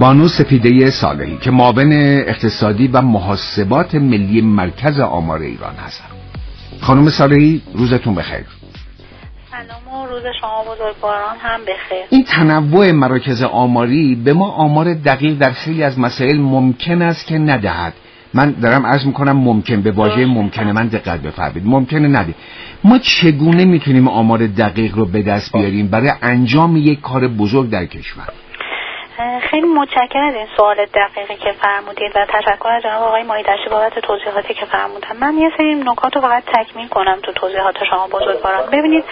بانو سپیده صالحی که معاون اقتصادی و محاسبات ملی مرکز آمار ایران هستم. خانم صالحی روزتون بخیر. سلام و روز شما بزرگواران هم بخیر. این تنوع مراکز آماری به ما آمار دقیق در خیلی از مسائل ممکن است که ندهد. من دارم عرض میکنم ممکن، به واژه ممکنه من دقت بفرمایید، ممکنه نده. ما چگونه میتونیم آمار دقیق رو به دست بیاریم برای انجام یک کار بزرگ در کشور؟ خیلی متشکرم از این سوال دقیقی که فرمودید و تشکر از جناب آقای مایدشی بابت توضیحاتی که فرمودن. من یه سری نکات رو فقط تکمیل کنم تو توضیحات شما بزرگواران. ببینید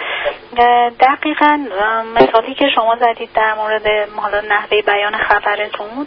دقیقاً مثالی که شما زدید در مورد حالا نحوه بیان خبرتون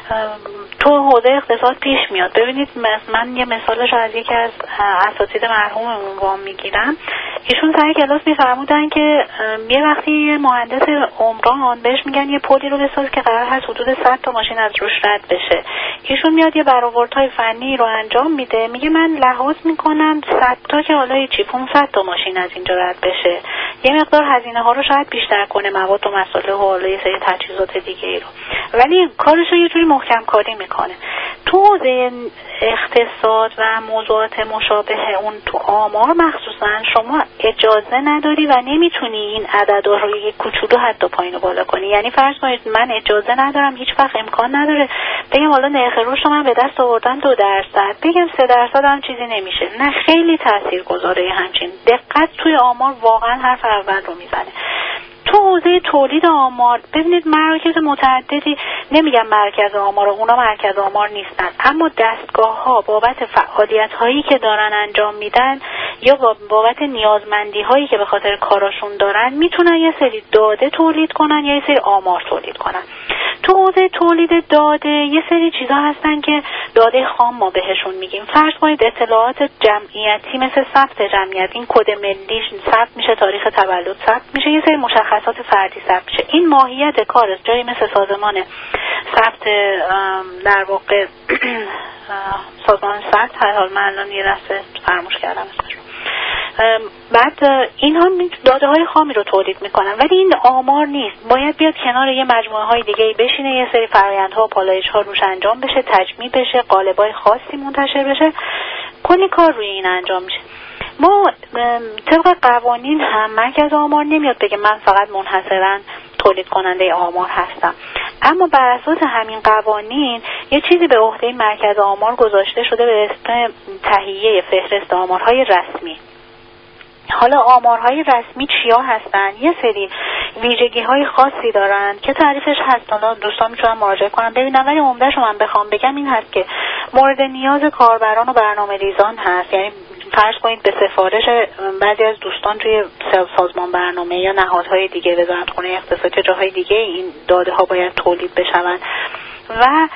تو حوزه اقتصاد پیش میاد. ببینید من یه مثالش از یکی از اساتید مرحوممون وام میگیرم. ایشون سر کلاس میفرمودن که یه وقتی یه مهندس عمران بهش میگن یه پلی رو بساز که قرار هست حدود 100 تا ماشین از روش رد بشه. ایشون میاد یه برآوردهای فنی رو انجام میده، میگه من لحاظ میکنم 100 تا که حالا چی 500 تا ماشین از اینجا رد بشه، یه مقدار هزینه ها رو شاید بیشتر کنه، مواد و مسائل و حالا یه سری تجهیزات دیگه ای رو، ولی کارش رو یه جوری محکم کاری میکنه. تو حوزه اقتصاد و موضوعات مشابه اون تو آمار مخصوصا شما اجازه نداری و نمیتونی این عددا رو یک کوچولو حتی پایین و بالا کنی. یعنی فرض کنید من اجازه ندارم، هیچ وقت امکان نداره بگم حالا نرخ رشد من به دست آوردم 2%، بگم 3% هم چیزی نمیشه. نه، خیلی تاثیرگذاره همچین دقت توی آمار واقعا حرف اول رو میزنه. تو حوزه تولید آمار ببینید مراکز متعددی، نمیگم مرکز آمار، اونا مرکز آمار نیستن، اما دستگاه ها بابت فعالیت هایی که دارن انجام میدن یا بابت نیازمندی هایی که به خاطر کاراشون دارن میتونن یه سری داده تولید کنن یا یه سری آمار تولید کنن. تو حوزه تولید داده یه سری چیزا هستن که داده خام ما بهشون میگیم. فرض کنید اطلاعات جمعیتی مثل ثبت جمعیت، این کد ملی ثبت میشه، تاریخ تولد ثبت میشه، یه سری مشخصات فردی ثبت میشه. این ماهیت کار جایی مثل سازمان ثبت در واقع سازمان ثبت، حالا من الان یه دسته فراموش کردم اسمش. بعد اینها داده های خامی رو تولید میکنن، ولی این آمار نیست. باید بیاد کنار یه مجموعه های دیگه بشینه، یه سری فرآیندها و پالایش ها روش انجام بشه، تجمیع بشه، قالب‌های خاصی منتشر بشه، کلی کار روی این انجام میشه. ما طبق قوانین هم مرکز آمار نمیاد بگه من فقط منحصراً تولید کننده آمار هستم، اما بر اساس همین قوانین یه چیزی به عهده مرکز آمار گذاشته شده به اسم تهیه فهرست آمارهای رسمی. حالا آمارهای رسمی چیا هستن؟ یه سری ویژگی‌های خاصی دارن که تعریفش هست، حالا دوستان میتونن مراجعه کنن ببینن، ولی عمده‌شو من بخوام بگم این هست که مورد نیاز کاربران و برنامه‌ریزان هست. یعنی فرض کنید به سفارش بعضی از دوستان توی سازمان برنامه یا نهادهای دیگه، وزارتخونه اقتصاد یا جاهای دیگه این داده ها باید تولید بشون و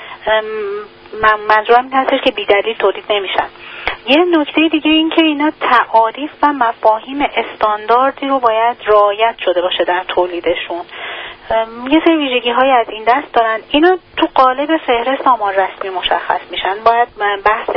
منظورم این هستش که بی‌دلیل تولید نمیشن. یه نکته دیگه این که اینا تعاریف و مفاهیم استانداردی رو باید رعایت شده باشه در تولیدشون. یه سری ویژگی های از این دست دارن، اینا تو قالب فهرست آمار رسمی مشخص میشن. باید بحث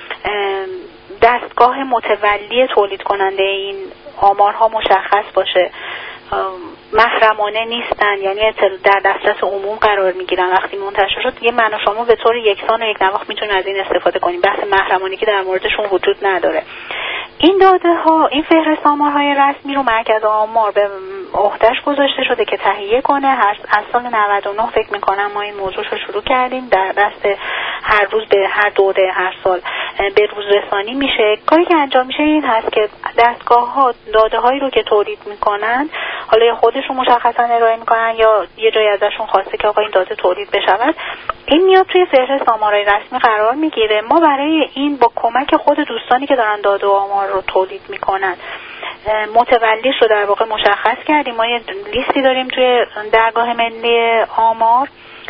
دستگاه متولی تولید کننده این آمارها مشخص باشه، محرمانه نیستن، یعنی در دسترس عموم قرار میگیرن. وقتی منتشر شد یه من و شما به طور یکسان و یک نواخت میتونیم از این استفاده کنیم، بحث محرمانه که در موردشون وجود نداره. این داده ها، این فهرست آمارهای رسمی رو مرکز آمار به عهده‌اش گذاشته شده که تهیه کنه. از سال 99 فکر میکنم ما این موضوع رو شروع کردیم، در دست هر روز به هر دوره هر سال به روز رسانی میشه. کاری که انجام میشه این هست که دستگاه ها داده هایی رو که تولید میکنن، حالا یا خودشون مشخصا ارائه میکنن یا یه جایی ازشون خواسته که آقا این داده تولید بشود، این میاد توی فهرست آمارهای رسمی قرار میگیره. ما برای این با کمک خود دوستانی که دارن داده و آمار رو تولید میکنن متولیش رو در واقع مشخص کردیم. ما یه لیستی داریم توی درگاه ملی آمار،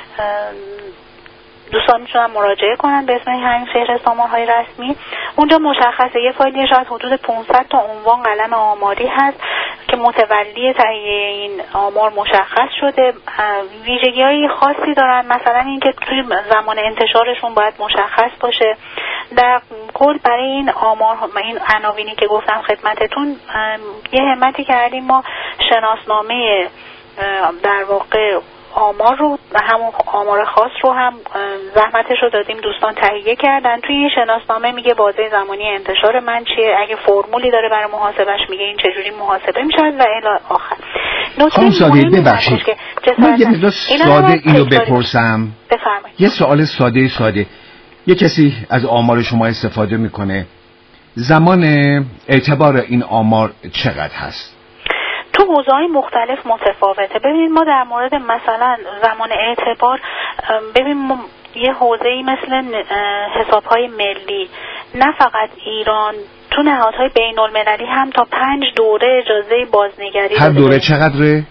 دوستان میتونن مراجعه کنن به اسم همین فهرست آمارهای رسمی. اونجا مشخصه یه فایلی شاید حدود 500 تا عنوان قلم آماری هست که متولی تهیه این آمار مشخص شده. ویژگی‌های خاصی دارن، مثلا اینکه توی زمان انتشارشون باید مشخص باشه. در کل برای این آمار، این عناوینی که گفتم خدمتتون، یه همتی کردیم ما شناسنامه در واقع آمار رو، همون آمار خاص رو هم زحمتش رو دادیم، دوستان تهیه کردن. توی این شناسنامه میگه بازه زمانی انتشار من چیه، اگه فرمولی داره برای محاسبش میگه این چجوری محاسبه میشه و الی آخر. خانم ساده ببخشید من یه مقدار ساده اینو بپرسم. بفرمایید. یه سوال ساده. یه کسی از آمار شما استفاده میکنه، زمان اعتبار این آمار چقدر هست؟ تو حوزه‌های مختلف متفاوته. ببینید ما در مورد مثلا زمان اعتبار، ببین یه حوزه‌ای مثل حساب‌های ملی، نه فقط ایران، تو نهادهای بین‌المللی هم تا 5 دوره اجازه بازنگری هر دوره چقدره؟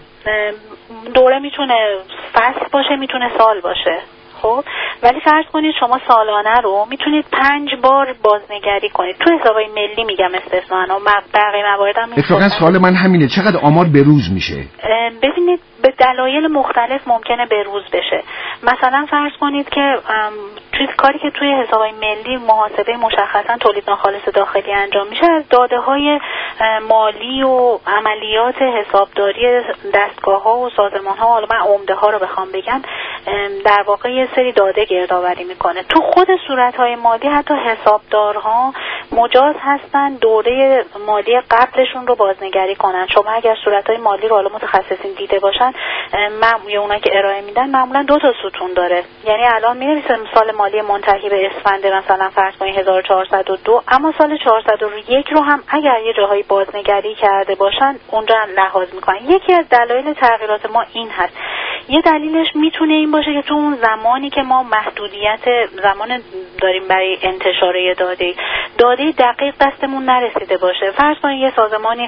دوره میتونه فصل باشه، میتونه سال باشه. خب ولی فرض کنید شما سالانه رو میتونید 5 بار بازنگری کنید. تو حسابای ملی میگم استثنا، بقیه موارد هم اتفاقا سوال من همینه، چقدر آمار بروز میشه؟ ببینید به دلایل مختلف ممکنه بروز بشه. مثلا فرض کنید که توی کاری که توی حسابای ملی محاسبه مشخصا تولید ناخالص داخلی انجام میشه، از داده‌های مالی و عملیات حسابداری دستگاه‌ها و سازمان‌ها، حالا من عمده‌ها رو بخوام بگم، در واقع یه سری داده گردآوری میکنه. تو خود صورت‌های مالی حتی حسابدارها مجاز هستن دوره مالی قبلشون رو بازنگری کنن. شما اگر صورت‌های مالی رو حالا متخصصین دیده باشن، یا اونایی که ارائه میدن معمولا 2 تا ستون داره. یعنی الان می‌نویسه سال مالی منتهی به اسفند مثلا فرض کنید 1402، اما سال 401 رو هم اگر یه جاهایی بازنگری کرده باشن اونجا لحاظ میکنن. یکی از دلایل تغییرات ما این هست. یه دلیلش میتونه این باشه که تو اون زمانی که ما محدودیت زمان داریم برای انتشار داده دقیق دستمون نرسیده باشه. فرض کنید یه سازمانی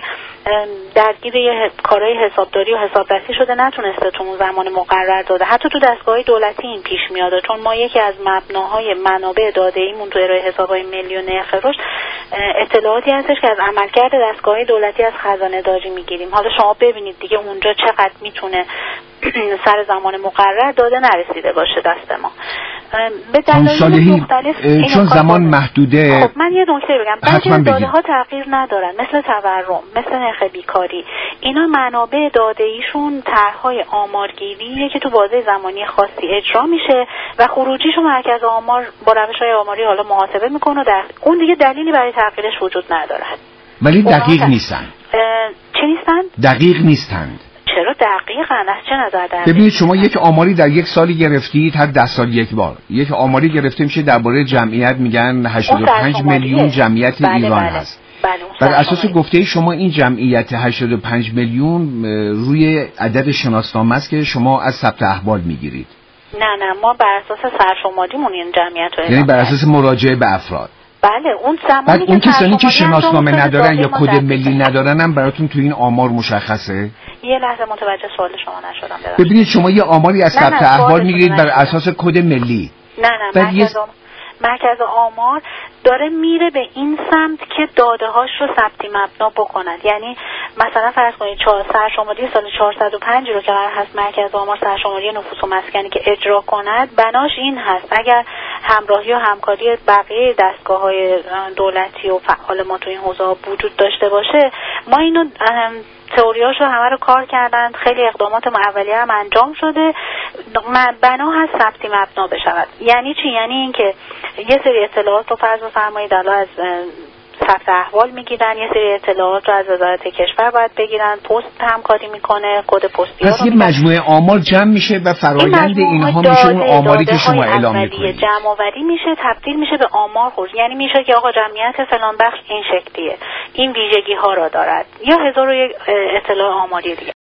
درگیر یه کارهای حسابداری و حسابرسی شده، نتونسته تو اون زمان مقرر داده. حتی تو دستگاه‌های دولتی این پیش میاد، چون ما یکی از مبناهای منابع داده‌ایمون تو ارائه حساب‌های ملی و نرخ رشد اطلاعاتی هستش که از عملکرد دستگاه‌های دولتی از خزانه داری میگیریم. حالا شما ببینید دیگه اونجا چقدر میتونه سر زمان مقرر داده نرسیده باشه دست ما به دلایل مختلف، چون زمان محدوده. خب من یه نکته بگم، بعضی داده ها تغییر ندارن، مثل تورم، مثل نرخ بیکاری، اینا منابع داده ایشون طرح‌های آمارگیریه که تو بازه زمانی خاصی اجرا میشه و خروجیشو مرکز آمار با روش‌های آماری حالا محاسبه میکنه و در اون دیگه دلیلی برای تغییرش وجود نداره. ولی دقیق نیستن. چه نیستن؟ دقیق نیستند. چرا دقیقاً؟ از چه نظر دقیق؟ ببینید شما یک آماری در یک سالی گرفتید، هر 10 سال یک بار یک آماری گرفته میشه درباره جمعیت، میگن 85 میلیون جمعیت ایران هست. بر اساس گفته شما این جمعیت 85 میلیون روی عدد شناسنامه است که شما از ثبت احوال میگیرید. نه ما بر اساس سرشماریمون این جمعیت رو، یعنی بر اساس مراجعه به افراد. بله اون زمانی اون کسانی که شناسنامه ندارن یا کد ملی ندارن هم براتون تو این آمار مشخصه؟ یه لحظه متوجه سوال شما نشدم. ببینید شما یه آماری از ثبت احوال میگیرید بر اساس کد ملی. نه مرکز آمار داره میره به این سمت که داده هاش رو ثبتی مبنا بکند. یعنی مثلا فرض کنید سرشماری سال 405 رو که قرار هست مرکز آمار سرشماری نفوس و مسکنی که اجرا کند، بناش این هست اگر همراهی و همکاری بقیه دستگاه‌های دولتی و فعال ما تو این حوزه وجود داشته باشه، ما اینو تئوریاشو همه رو کار کردن، خیلی اقدامات اولیه هم انجام شده، بنا هست ثبتی مبنا بشود. یعنی چی؟ یعنی اینکه یه سری اطلاعات رو فرض بفرمایید الان از ثبت احوال میگیرن، یه سری اطلاعات رو از وزارت کشور باید بگیرن، پست همکاری میکنه، کد پستی پس یه مجموعه آمار جمع میشه و فرآیند اینها میشه اون آماری که شما اعلام میکنید، جمع آوری میشه، تبدیل میشه به آمار خود. یعنی میشه که آقا جمعیت فلان بخش این شکلیه، این ویژگی ها را دارد، یا 1001 اطلاع آماری دیگه.